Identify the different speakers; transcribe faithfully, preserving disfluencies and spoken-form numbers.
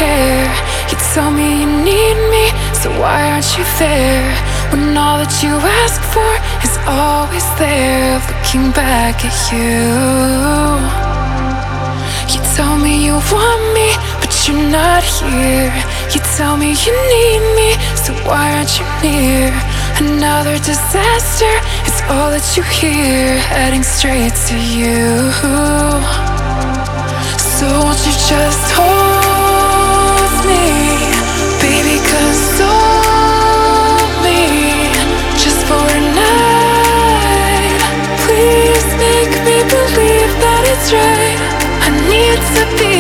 Speaker 1: care. You tell me you need me, so why aren't you there? When all that you ask for is always there. Looking back at you, you tell me you want me, but you're not here. You tell me you need me, so why aren't you near? Another disaster is all that you hear, heading straight to you. So won't you just hold me, baby, console me, just for a night. Please make me believe that it's right. I need to be